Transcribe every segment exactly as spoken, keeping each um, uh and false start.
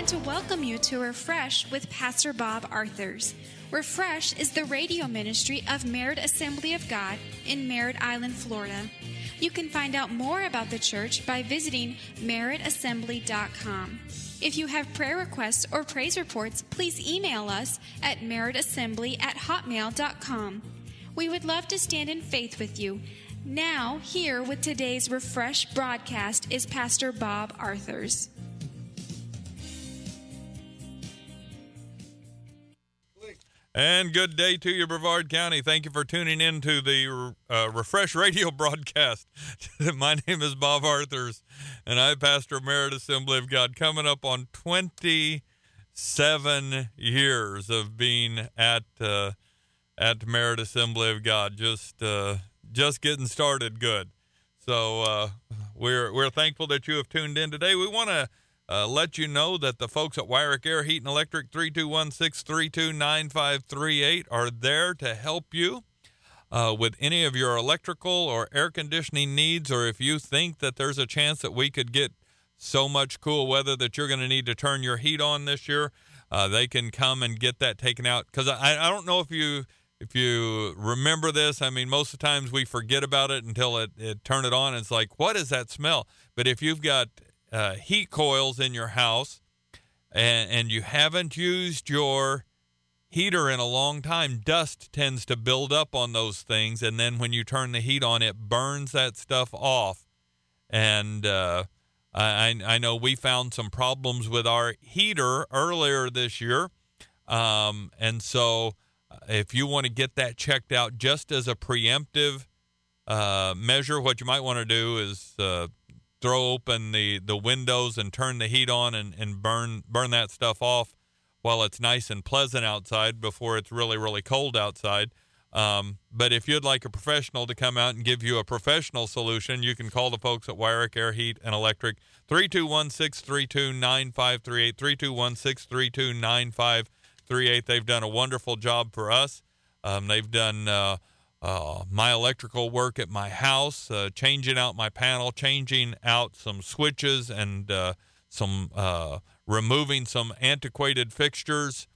want to welcome you to Refresh with Pastor Bob Arthurs. Refresh is the radio ministry of Merritt Assembly of God in Merritt Island, Florida. You can find out more about the church by visiting merritt assembly dot com. If you have prayer requests or praise reports, please email us at merritt assembly at hotmail dot com. We would love to stand in faith with you. Now, here with today's Refresh broadcast is Pastor Bob Arthurs. And good day to you, Brevard County. Thank you for tuning in to the uh, Refresh radio broadcast. My name is Bob Arthurs, and I pastor Merritt Assembly of God, coming up on twenty-seven years of being at uh, at Merritt Assembly of God. Just uh, just getting started good. So uh, we're we're thankful that you have tuned in today. We want to Uh, let you know that the folks at Wyrick Air Heat and Electric, three two one, six three two, nine five three eight, are there to help you uh, with any of your electrical or air conditioning needs, or if you think that there's a chance that we could get so much cool weather that you're going to need to turn your heat on this year, uh, they can come and get that taken out. Because I, I don't know if you if you remember this. I mean, most of the times we forget about it until it, it turn it on, and it's like, what is that smell? But if you've got Uh, heat coils in your house and, and you haven't used your heater in a long time, dust tends to build up on those things, and then when you turn the heat on, it burns that stuff off. And uh, I, I know we found some problems with our heater earlier this year, um, and so if you want to get that checked out just as a preemptive uh, measure, what you might want to do is uh, throw open the, the windows and turn the heat on and, and burn burn that stuff off while it's nice and pleasant outside before it's really, really cold outside. Um, but if you'd like a professional to come out and give you a professional solution, you can call the folks at Wyrick Air Heat and Electric, three two one, six three two, nine five three eight, three two one, six three two, nine five three eight. They've done a wonderful job for us. Um, they've done uh, Uh, my electrical work at my house, uh, changing out my panel, changing out some switches, and uh, some uh, removing some antiquated fixtures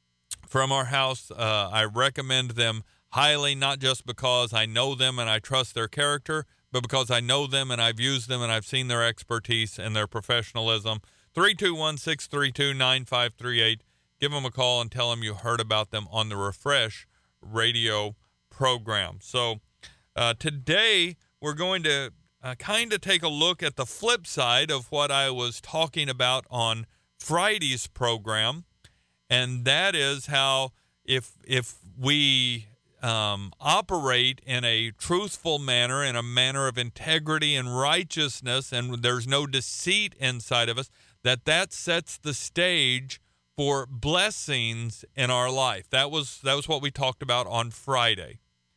from our house. Uh, I recommend them highly, not just because I know them and I trust their character, but because I know them and I've used them and I've seen their expertise and their professionalism. three two one, six three two, nine five three eight. Give them a call and tell them you heard about them on the Refresh radio program. So uh, today we're going to uh, kind of take a look at the flip side of what I was talking about on Friday's program, and that is how if if we um, operate in a truthful manner, in a manner of integrity and righteousness, and there's no deceit inside of us, that that sets the stage for blessings in our life. That was that was what we talked about on Friday.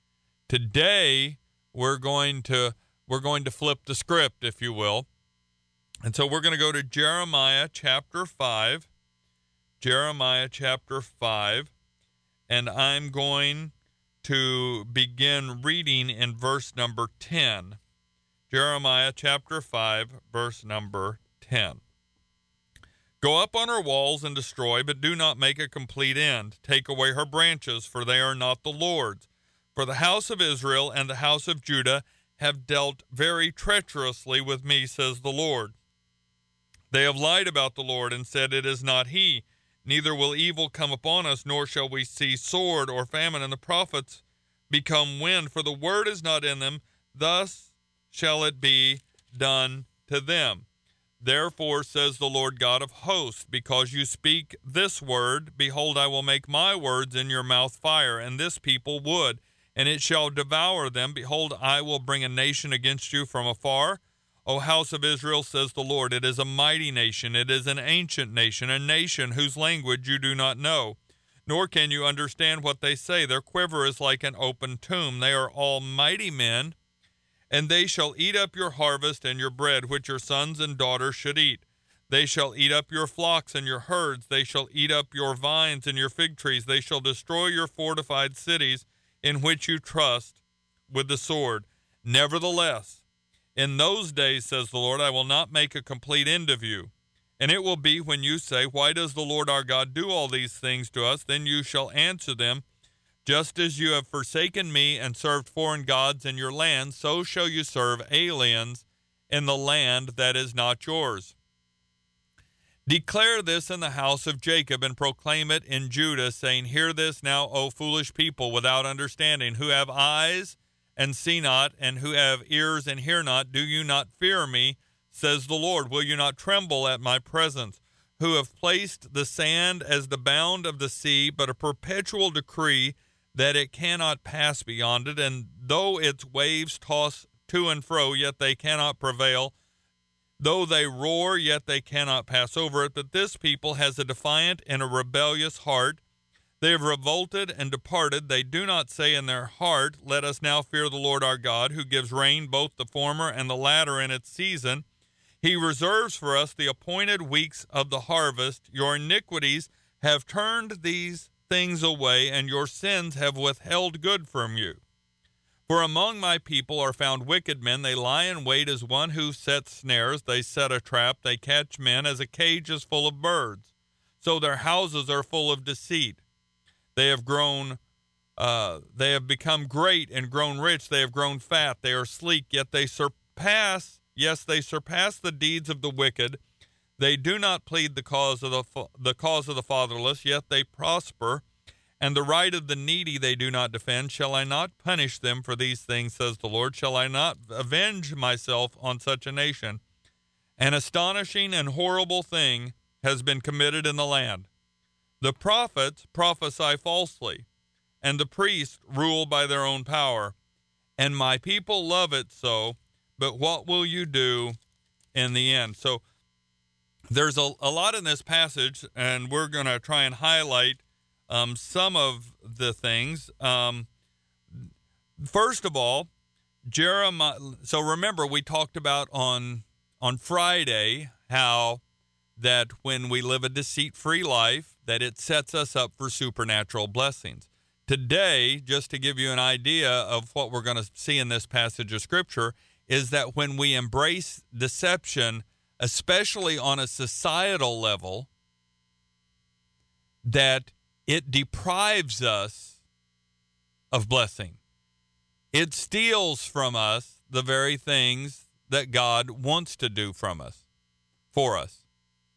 Today we're going to we're going to flip the script, if you will. And so we're going to go to Jeremiah chapter five. Jeremiah chapter five, and I'm going to begin reading in verse number ten. Jeremiah chapter five, verse number ten. Go up on her walls and destroy, but do not make a complete end. Take away her branches, for they are not the Lord's. For the house of Israel and the house of Judah have dealt very treacherously with me, says the Lord. They have lied about the Lord and said, it is not he. Neither will evil come upon us, nor shall we see sword or famine, and the prophets become wind, for the word is not in them. Thus shall it be done to them. Therefore, says the Lord God of hosts, because you speak this word, behold, I will make my words in your mouth fire, and this people wood, and it shall devour them. Behold, I will bring a nation against you from afar. O house of Israel, says the Lord, it is a mighty nation, it is an ancient nation, a nation whose language you do not know, nor can you understand what they say. Their quiver is like an open tomb. They are all mighty men, and they shall eat up your harvest and your bread, which your sons and daughters should eat. They shall eat up your flocks and your herds. They shall eat up your vines and your fig trees. They shall destroy your fortified cities, in which you trust, with the sword. Nevertheless, in those days, says the Lord, I will not make a complete end of you, And it will be when you say, why does the Lord our God do all these things to us? Then you shall answer them, just as you have forsaken me and served foreign gods in your land, so shall you serve aliens in the land that is not yours. Declare this in the house of Jacob and proclaim it in Judah, saying, hear this now, O foolish people without understanding, who have eyes and see not, and who have ears and hear not. Do you not fear me, says the Lord? Will you not tremble at my presence, who have placed the sand as the bound of the sea, but a perpetual decree that it cannot pass beyond it, and though its waves toss to and fro, yet they cannot prevail. Though they roar, yet they cannot pass over it. But this people has a defiant and a rebellious heart. They have revolted and departed. They do not say in their heart, let us now fear the Lord our God, who gives rain, both the former and the latter, in its season. He reserves for us the appointed weeks of the harvest. Your iniquities have turned these things away, and your sins have withheld good from you. For among my people are found wicked men. They lie in wait as one who sets snares. They set a trap. They catch men as a cage is full of birds. So their houses are full of deceit. They have grown, uh, they have become great and grown rich. They have grown fat. They are sleek, yet they surpass, yes, they surpass the deeds of the wicked. They do not plead the cause of the the cause of the fatherless, yet they prosper. And the right of the needy they do not defend. Shall I not punish them for these things, says the Lord? Shall I not avenge myself on such a nation? An astonishing and horrible thing has been committed in the land. The prophets prophesy falsely, and the priests rule by their own power. And my people love it so, but what will you do in the end? So there's a, a lot in this passage, and we're going to try and highlight Um, some of the things. Um, first of all, Jeremiah. So remember, we talked about on on Friday how that when we live a deceit-free life, that it sets us up for supernatural blessings. Today, just to give you an idea of what we're going to see in this passage of Scripture, is that when we embrace deception, especially on a societal level, that it deprives us of blessing. It steals from us the very things that God wants to do from us, for us.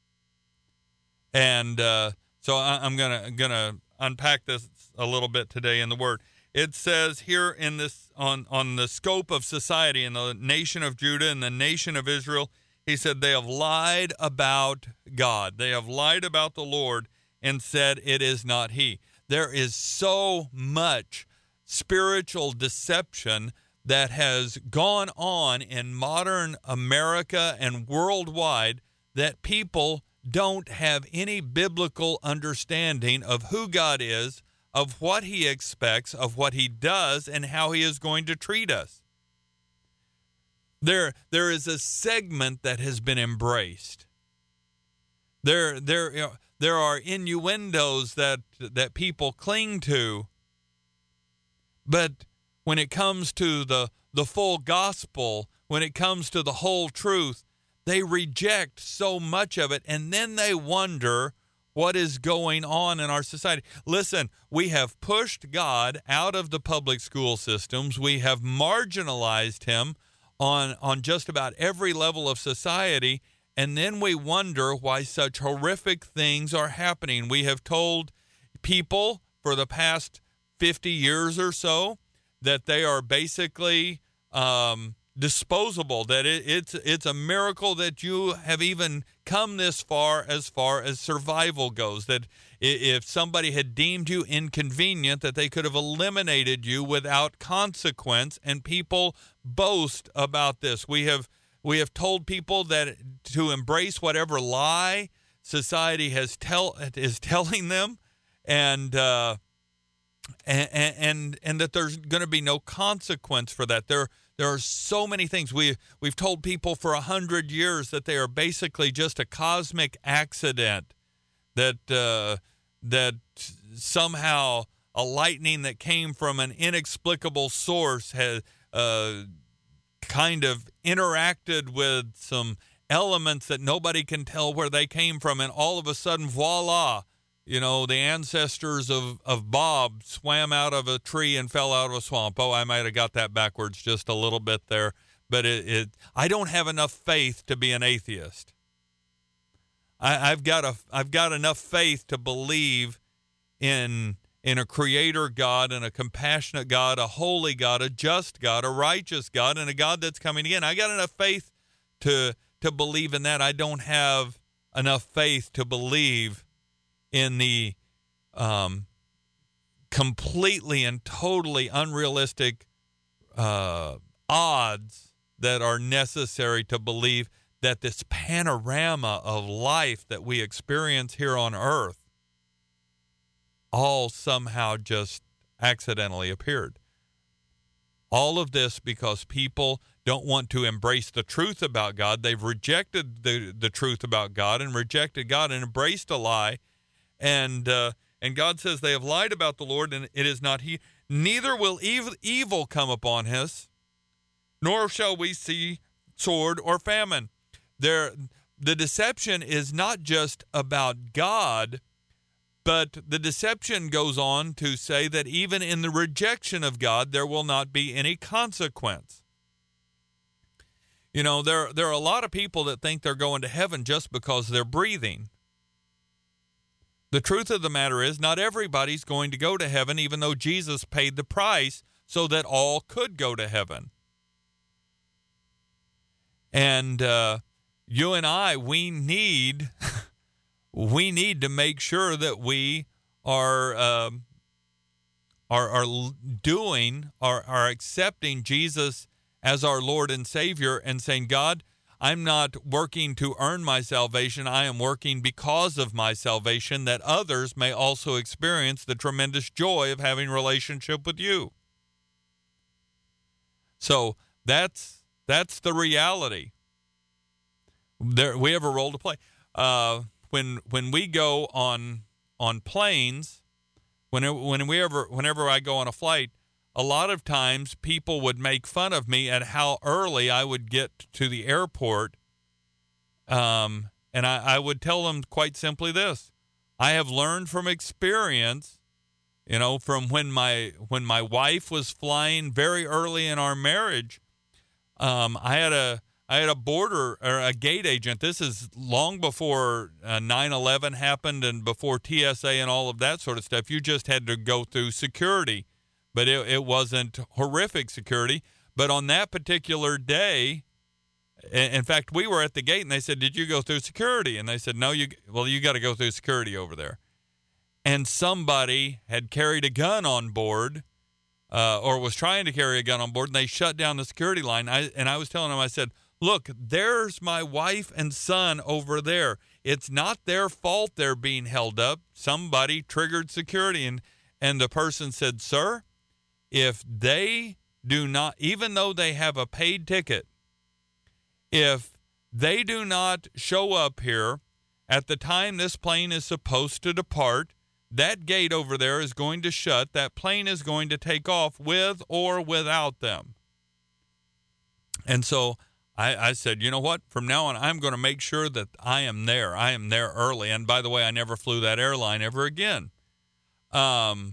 And uh, so I, I'm gonna gonna unpack this a little bit today in the Word. It says here in this on on the scope of society in the nation of Judah and the nation of Israel, he said they have lied about God. They have lied about the Lord and said it is not he. There is so much spiritual deception that has gone on in modern America and worldwide that people don't have any biblical understanding of who God is, of what he expects, of what he does, and how he is going to treat us. There, there is a segment that has been embraced. There, there, you know, There are innuendos that that people cling to. But when it comes to the, the full gospel, when it comes to the whole truth, they reject so much of it, and then they wonder what is going on in our society. Listen, we have pushed God out of the public school systems. We have marginalized him on, on just about every level of society. And then we wonder why such horrific things are happening. We have told people for the past fifty years or so that they are basically um, disposable, that it, it's it's a miracle that you have even come this far as far as survival goes, that if somebody had deemed you inconvenient, that they could have eliminated you without consequence, and people boast about this. We have We have told people that to embrace whatever lie society has tell is telling them, and uh, and, and and that there's going to be no consequence for that. There there are so many things we we've told people for a hundred years that they are basically just a cosmic accident, that uh, that somehow a lightning that came from an inexplicable source has Uh, kind of interacted with some elements that nobody can tell where they came from, and all of a sudden, voila, you know, the ancestors of, of Bob swam out of a tree and fell out of a swamp. Oh, I might have got that backwards just a little bit there, but it, it I don't have enough faith to be an atheist. I, I've got a I've got enough faith to believe in in a creator God and a compassionate God, a holy God, a just God, a righteous God, and a God that's coming again. I got enough faith to to believe in that. I don't have enough faith to believe in the um, completely and totally unrealistic uh, odds that are necessary to believe that this panorama of life that we experience here on earth all somehow just accidentally appeared. All of this because people don't want to embrace the truth about God. They've rejected the, the truth about God and rejected God and embraced a lie. And uh, and God says they have lied about the Lord, and it is not He. Neither will evil, evil come upon us, nor shall we see sword or famine. There, the deception is not just about God, but the deception goes on to say that even in the rejection of God, there will not be any consequence. You know, there, there are a lot of people that think they're going to heaven just because they're breathing. The truth of the matter is, not everybody's going to go to heaven, even though Jesus paid the price so that all could go to heaven. And uh, you and I, we need, we need to make sure that we are uh, are are doing, are are accepting Jesus as our Lord and Savior, and saying, God, I'm not working to earn my salvation. I am working because of my salvation, that others may also experience the tremendous joy of having a relationship with you. So that's that's the reality. There, we have a role to play. Uh, when when we go on on planes, whenever when we ever whenever I go on a flight, a lot of times people would make fun of me at how early I would get to the airport. Um, and I, I would tell them quite simply this: I have learned from experience, you know, from when my when my wife was flying very early in our marriage. Um, I had a I had a border or a gate agent. This is long before uh, nine eleven happened and before T S A and all of that sort of stuff. You just had to go through security. But it, it wasn't horrific security. But on that particular day, in fact, we were at the gate, and they said, did you go through security? And they said, no, you well, you got to go through security over there. And somebody had carried a gun on board uh, or was trying to carry a gun on board, and they shut down the security line. I, and I was telling them, I said, look, there's my wife and son over there. It's not their fault they're being held up. Somebody triggered security. And, and the person said, sir, if they do not, even though they have a paid ticket, if they do not show up here at the time this plane is supposed to depart, that gate over there is going to shut. That plane is going to take off with or without them. And so I, I said, you know what? From now on, I'm going to make sure that I am there. I am there early. And by the way, I never flew that airline ever again. Um,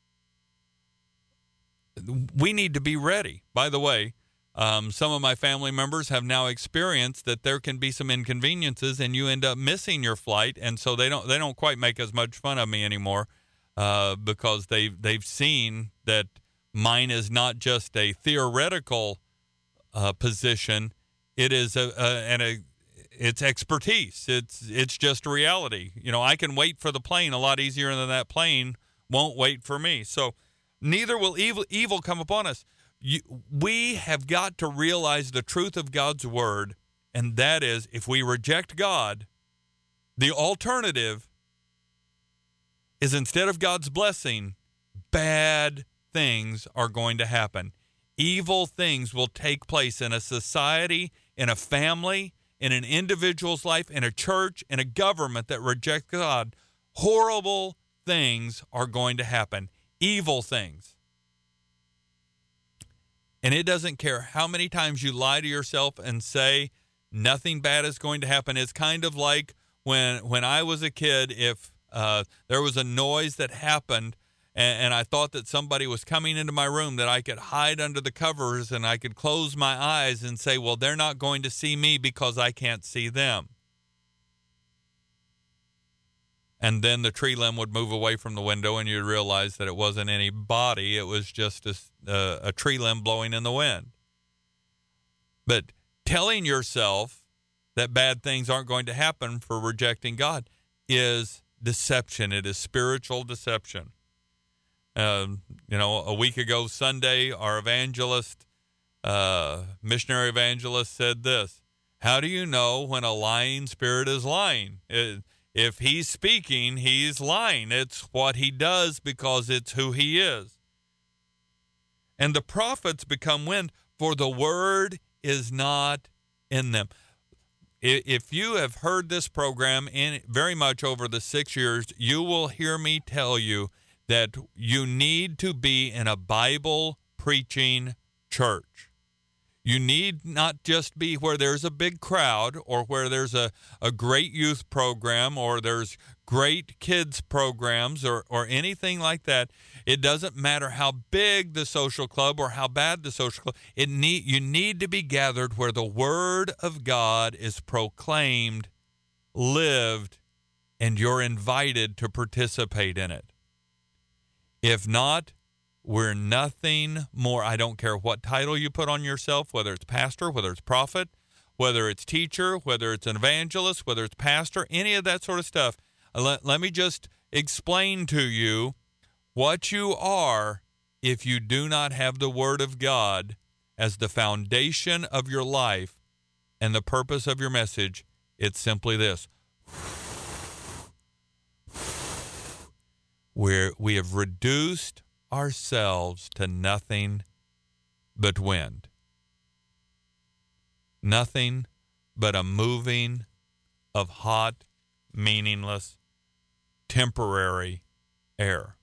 we need to be ready. By the way, um, some of my family members have now experienced that there can be some inconveniences, and you end up missing your flight, and so they don't they don't quite make as much fun of me anymore uh, because they they've seen that mine is not just a theoretical uh, position; it is a, a and a it's expertise. It's it's just reality. You know, I can wait for the plane a lot easier than that plane won't wait for me. So neither will evil, evil come upon us. You, we have got to realize the truth of God's word, and that is, if we reject God, the alternative is, instead of God's blessing, bad things are going to happen. Evil things will take place in a society, in a family, in an individual's life, in a church, in a government that rejects God. Horrible things are going to happen. Evil things. And it doesn't care how many times you lie to yourself and say, Nothing bad is going to happen. It's kind of like when when I was a kid, if uh, there was a noise that happened and, and I thought that somebody was coming into my room, that I could hide under the covers and I could close my eyes and say, well, they're not going to see me because I can't see them. And then the tree limb would move away from the window and you'd realize that it wasn't any body. It was just a, uh, a tree limb blowing in the wind. But telling yourself that bad things aren't going to happen for rejecting God is deception. It is spiritual deception. Um, you know, a week ago Sunday, our evangelist, uh, missionary evangelist said this: how do you know when a lying spirit is lying? It, if he's speaking, he's lying. It's what he does because it's who he is. And the prophets become wind, for the word is not in them. If you have heard this program in very much over the six years, you will hear me tell you that you need to be in a Bible preaching church. You need not just be where there's a big crowd or where there's a, a great youth program or there's great kids programs or, or anything like that. It doesn't matter how big the social club or how bad the social club. It need, you need to be gathered where the Word of God is proclaimed, lived, and you're invited to participate in it. If not, we're nothing more. I don't care what title you put on yourself, whether it's pastor, whether it's prophet, whether it's teacher, whether it's an evangelist, whether it's pastor, any of that sort of stuff. Let, let me just explain to you what you are if you do not have the Word of God as the foundation of your life and the purpose of your message. It's simply this. We're, we have reduced ourselves to nothing but wind. Nothing but a moving of hot, meaningless, temporary air.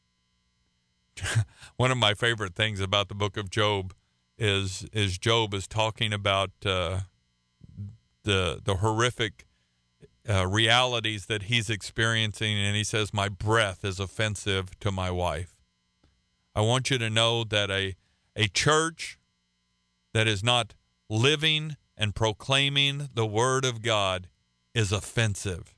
One of my favorite things about the book of Job is is Job is talking about uh, the the horrific uh, realities that he's experiencing, and he says, "My breath is offensive to my wife." I want you to know that a a church that is not living and proclaiming the Word of God is offensive.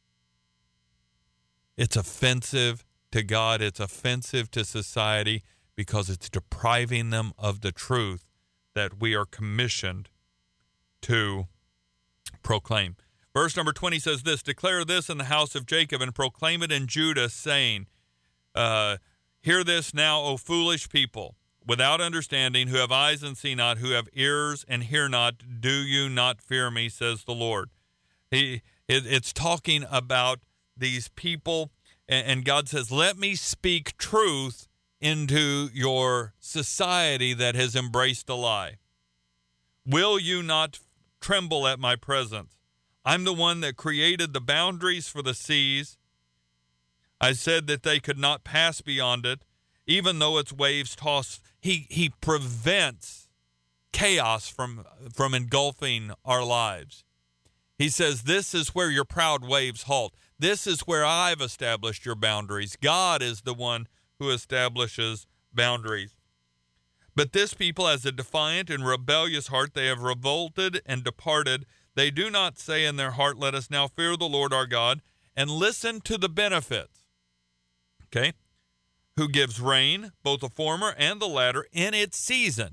It's offensive to God. It's offensive to society because it's depriving them of the truth that we are commissioned to proclaim. Verse number twenty says this: declare this in the house of Jacob and proclaim it in Judah, saying, uh, hear this now, O foolish people, without understanding, who have eyes and see not, who have ears and hear not. Do you not fear me, says the Lord. He, it, it's talking about these people, and, and God says, let me speak truth into your society that has embraced a lie. Will you not tremble at my presence? I'm the one that created the boundaries for the seas. I said that they could not pass beyond it, even though its waves toss. He he prevents chaos from from engulfing our lives. He says, this is where your proud waves halt. This is where I've established your boundaries. God is the one who establishes boundaries. But this people has a defiant and rebellious heart. They have revolted and departed. They do not say in their heart, let us now fear the Lord our God and listen to the benefits. Okay? Who gives rain, both the former and the latter, in its season.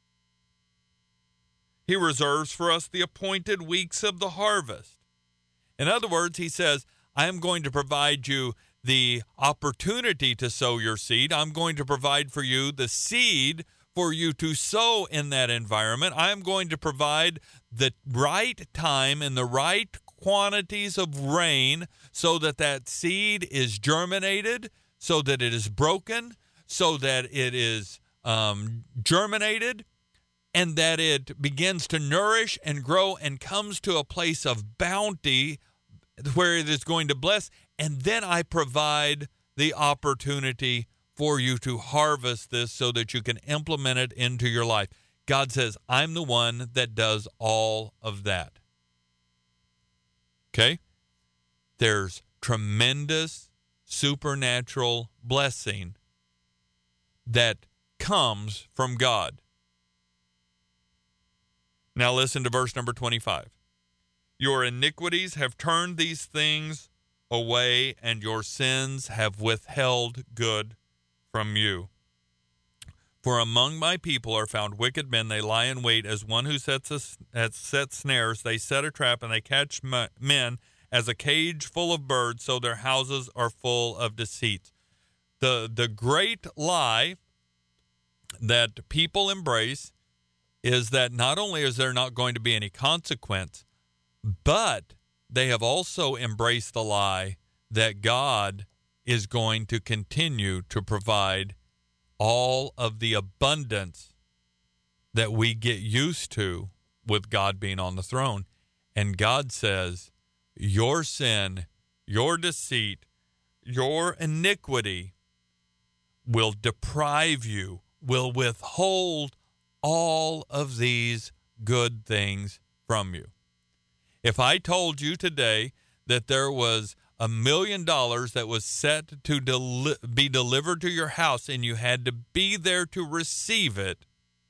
He reserves for us the appointed weeks of the harvest. In other words, he says, I am going to provide you the opportunity to sow your seed. I'm going to provide for you the seed for you to sow in that environment. I'm going to provide the right time and the right quantities of rain so that that seed is germinated, so that it is broken, so that it is um, germinated, and that it begins to nourish and grow and comes to a place of bounty where it is going to bless. And then I provide the opportunity for you to harvest this so that you can implement it into your life. God says, I'm the one that does all of that. Okay? There's tremendous supernatural blessing that comes from God. Now listen to verse number twenty-five. Your iniquities have turned these things away, and your sins have withheld good from you. For among my people are found wicked men. They lie in wait as one who sets a, sets snares. They set a trap, and they catch men as a cage full of birds, so their houses are full of deceit. The, the great lie that people embrace is that not only is there not going to be any consequence, but they have also embraced the lie that God is going to continue to provide all of the abundance that we get used to with God being on the throne. And God says, your sin, your deceit, your iniquity will deprive you, will withhold all of these good things from you. If I told you today that there was a million dollars that was set to deli- be delivered to your house and you had to be there to receive it,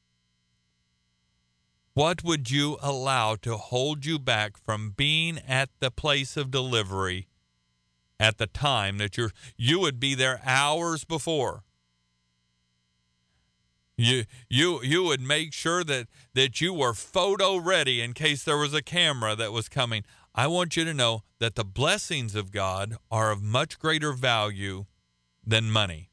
what would you allow to hold you back from being at the place of delivery at the time that you're, you would be there hours before? You you you would make sure that, that you were photo ready in case there was a camera that was coming. I want you to know that the blessings of God are of much greater value than money.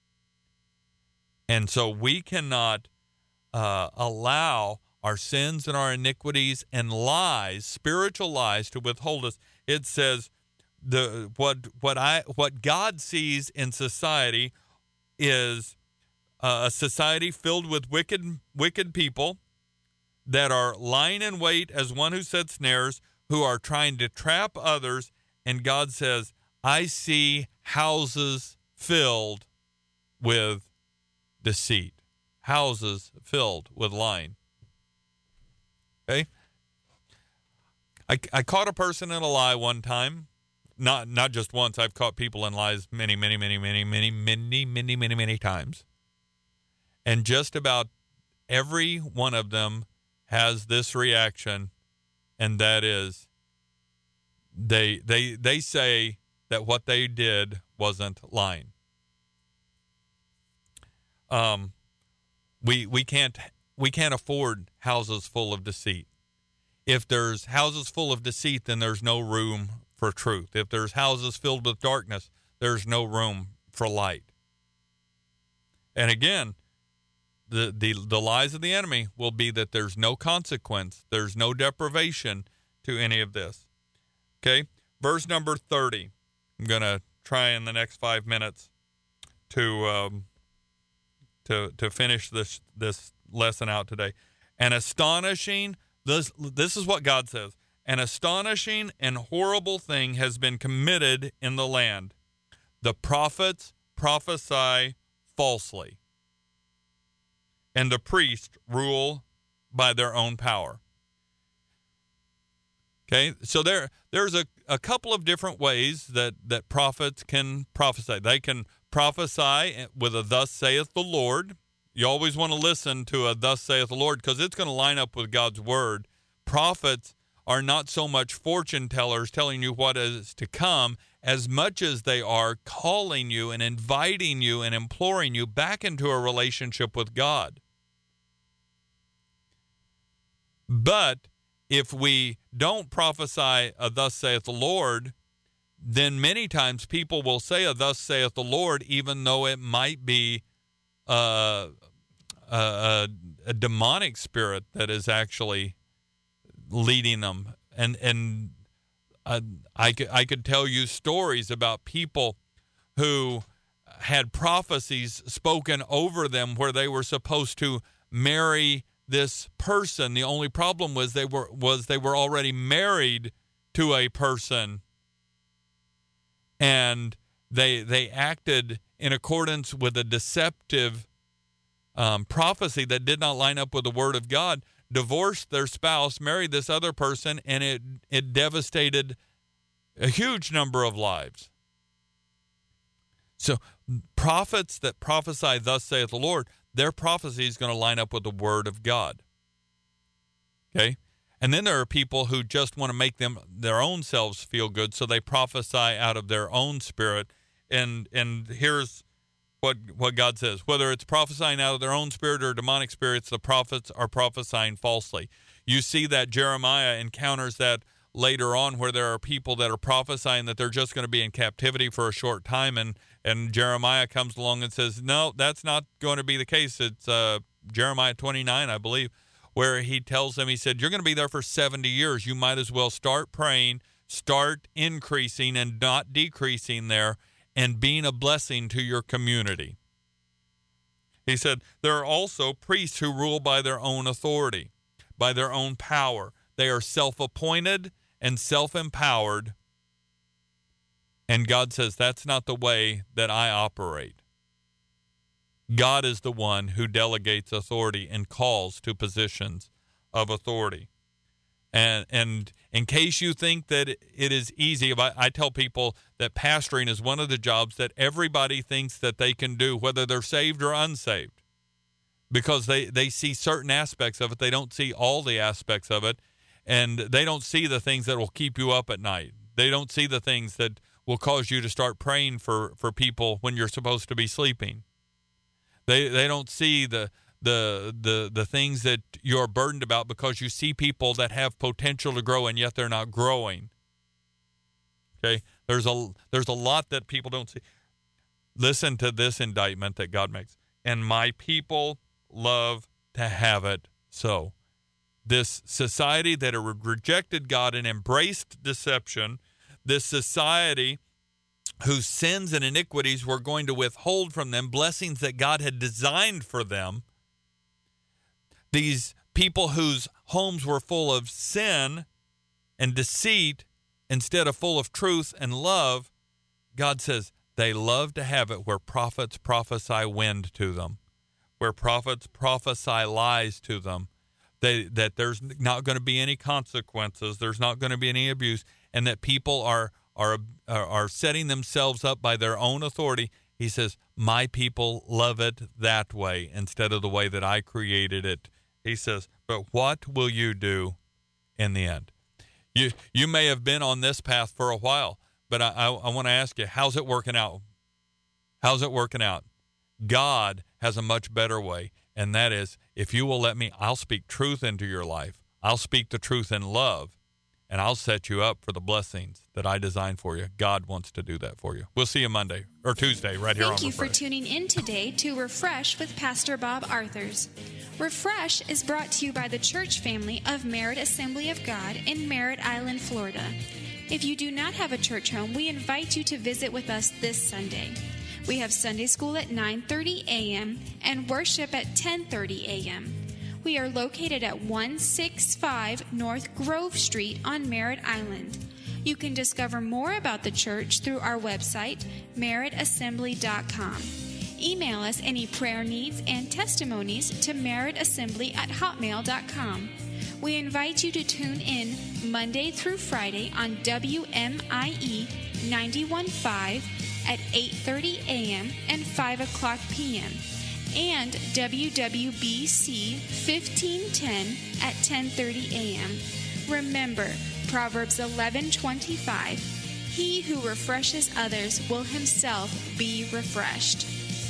And so we cannot uh, allow our sins and our iniquities and lies, spiritual lies, to withhold us. It says the what what I what God sees in society is Uh, a society filled with wicked wicked people that are lying in wait as one who sets snares, who are trying to trap others. And God says, I see houses filled with deceit, houses filled with lying. Okay? I, I caught a person in a lie one time. Not not just once. I've caught people in lies many, many, many, many, many, many, many, many, many times. And just about every one of them has this reaction, and that is they they they say that what they did wasn't lying. Um, we we can't we can't afford houses full of deceit. If there's houses full of deceit, then there's no room for truth. If there's houses filled with darkness, there's no room for light. And again, The, the the lies of the enemy will be that there's no consequence, there's no deprivation to any of this. Okay, verse number thirty. I'm going to try in the next five minutes to um, to to finish this this lesson out today. An astonishing, this this is what God says. An astonishing and horrible thing has been committed in the land. The prophets prophesy falsely, and the priests rule by their own power. Okay, so there there's a, a couple of different ways that, that prophets can prophesy. They can prophesy with a thus saith the Lord. You always want to listen to a thus saith the Lord because it's going to line up with God's word. Prophets are not so much fortune tellers telling you what is to come as much as they are calling you and inviting you and imploring you back into a relationship with God. But if we don't prophesy a thus saith the Lord, then many times people will say a thus saith the Lord, even though it might be uh, a, a, a demonic spirit that is actually leading them. And and uh, I, could, I could tell you stories about people who had prophecies spoken over them where they were supposed to marry this person. The only problem was they were was they were already married to a person, and they they acted in accordance with a deceptive um, prophecy that did not line up with the word of God, divorced their spouse, married this other person, and it it devastated a huge number of lives. So prophets that prophesy, thus saith the Lord, their prophecy is going to line up with the word of God. Okay? And then there are people who just want to make them their own selves feel good, so they prophesy out of their own spirit. And and here's what what God says. Whether it's prophesying out of their own spirit or demonic spirits, the prophets are prophesying falsely. You see that Jeremiah encounters that later on, where there are people that are prophesying that they're just going to be in captivity for a short time, and, and Jeremiah comes along and says, no, that's not going to be the case. It's uh, Jeremiah twenty-nine, I believe, where he tells them, he said, you're going to be there for seventy years. You might as well start praying, start increasing and not decreasing there, and being a blessing to your community. He said, there are also priests who rule by their own authority, by their own power. They are self-appointed and self-empowered. And God says, that's not the way that I operate. God is the one who delegates authority and calls to positions of authority. And and in case you think that it is easy, I, I tell people that pastoring is one of the jobs that everybody thinks that they can do, whether they're saved or unsaved, because they, they see certain aspects of it. They don't see all the aspects of it, and they don't see the things that will keep you up at night. They don't see the things that will cause you to start praying for, for people when you're supposed to be sleeping. They they don't see the the the the things that you're burdened about, because you see people that have potential to grow and yet they're not growing. Okay? There's a there's a lot that people don't see. Listen to this indictment that God makes. And my people love to have it so. This society that had rejected God and embraced deception, this society whose sins and iniquities were going to withhold from them blessings that God had designed for them, these people whose homes were full of sin and deceit instead of full of truth and love, God says they love to have it where prophets prophesy wind to them, where prophets prophesy lies to them, they, that there's not going to be any consequences, there's not going to be any abuse, and that people are are are setting themselves up by their own authority. He says, my people love it that way instead of the way that I created it. He says, but what will you do in the end? You you may have been on this path for a while, but I, I, I want to ask you, how's it working out? How's it working out? God has a much better way, and that is, if you will let me, I'll speak truth into your life. I'll speak the truth in love, and I'll set you up for the blessings that I designed for you. God wants to do that for you. We'll see you Monday or Tuesday right here on Refresh. Thank you for tuning in today to Refresh with Pastor Bob Arthurs. Refresh is brought to you by the church family of Merritt Assembly of God in Merritt Island, Florida. If you do not have a church home, we invite you to visit with us this Sunday. We have Sunday school at nine thirty a.m. and worship at ten thirty a.m. We are located at one sixty-five North Grove Street on Merritt Island. You can discover more about the church through our website, merritt assembly dot com. Email us any prayer needs and testimonies to merrittassembly at hotmail dot com. We invite you to tune in Monday through Friday on W M I E ninety-one point five at eight thirty a.m. and five o'clock p.m. and W W B C fifteen ten at ten thirty a.m. Remember, Proverbs eleven twenty-five, he who refreshes others will himself be refreshed.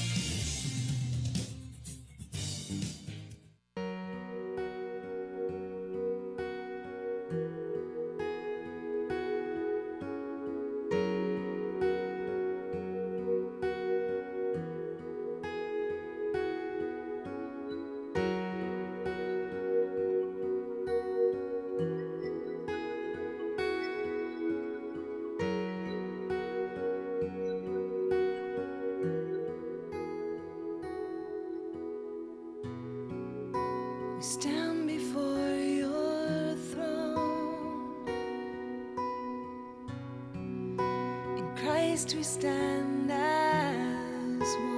Stand before your throne. In Christ we stand as one.